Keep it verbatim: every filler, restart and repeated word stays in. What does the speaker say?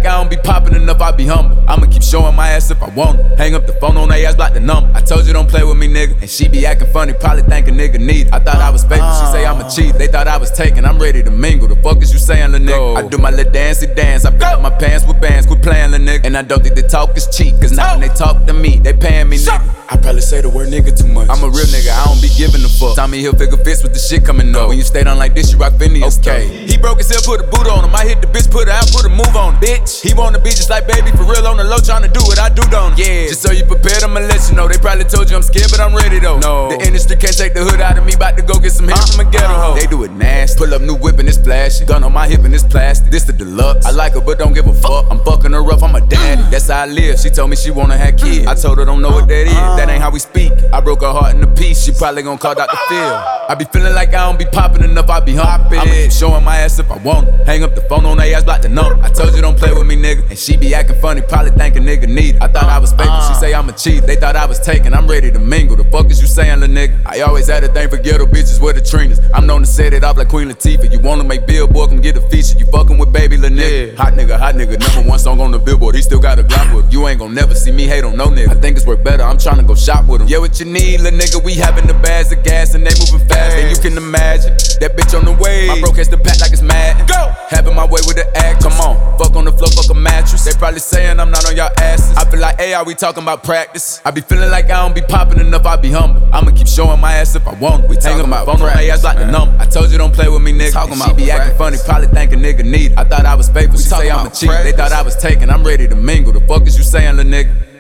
I don't be popping enough, I be humble. I'ma keep showing my ass if I want it. Hang up the phone on they ass, block the number. I told you don't play with me, nigga. And she be acting funny, probably think a nigga need it. I thought I was faithful, she say I'm a cheat. They thought I was taken, I'm ready to mingle. The fuck is you saying, lil' nigga? I do my little dancey dance, I fill up my pants with bands, quit playing, lil' nigga. And I don't think the talk is cheap, cause now when they talk to me, they paying me, nigga. I probably say the word nigga too much. I'm a real nigga, I don't be giving a fuck. Tommy Hilfiger fits with the shit coming up. When you stay down like this, you rock Phineas. Okay. He broke his hip, put a boot on him. I hit the bitch, put her out, put a move on him. Bitch, he wanna be just like baby, for real on the low, tryna do what I do, don't he? Yeah. Just so you prepared, I'ma let you know. They probably told you I'm scared, but I'm ready though. No. The industry can't take the hood out of me, bout to go get some hits uh, from a ghetto hoe. They do it nasty. Pull up new whip and it's flashy. Gun on my hip and it's plastic. This the deluxe. I like her, but don't give a fuck. I'm fucking her rough, I'm a daddy. That's how I live. She told me she wanna have kids. I told her don't know what that is. That ain't how we speak. I broke her heart in a piece. She probably gon' call Doctor Phil. I be feeling like I don't be popping enough, I be humping. I'ma keep showing my ass if I want it. Hang up the phone on they ass, block the number. I told you don't play with me, nigga. And she be acting funny, probably think a nigga need it. I thought I was faithful, she say I'm a cheat. They thought I was taken, I'm ready to mingle. The fuck is you saying, lil' nigga? I always had a thing for ghetto bitches with the Trinas. I'm known to set it off like Queen Latifah. You wanna make Billboard, come get a feature. You fucking with baby, lil' nigga. Yeah. Hot nigga, hot nigga, number one song on the Billboard. He still got a Glock with him. You ain't gon' never see me hate on no nigga. I think it's worth better, I'm tryna go shop with him. Yeah, what you need, lil' nigga? We having the bags of gas and they moving fast. And you can imagine that bitch on the way. My bro catch the pack like it's mad. Go! Having my way with the act. Come on, fuck on the floor, fuck a mattress. They probably saying I'm not on y'all asses. I feel like, hey, are we talking about practice? I be feeling like I don't be popping enough, I be humble. I'ma keep showing my ass if I want it. We talking about phone on they ass like the number. I told you don't play with me, nigga. Talking about she be acting funny, probably think a nigga need it. I thought I was faithful, she say I'm a cheat. They thought I was taken, I'm ready to mingle. The fuck is you saying, lil' nigga?